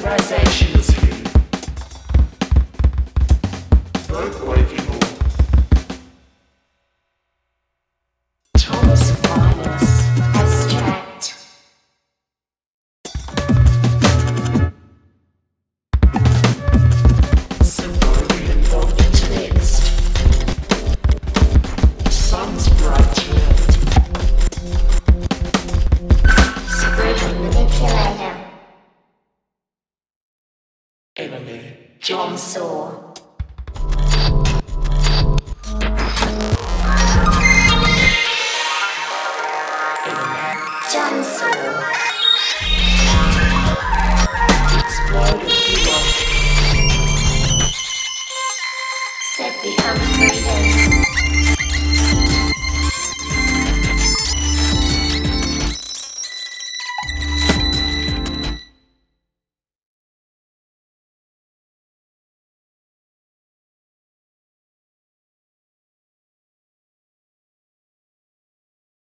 Authorization is here. Both waking all. Thomas Aquinas has checked. Symbolian voltage mixed. Sun's bright red. Spreading manipulator. Emily, John Saw. John Saw. Exploding.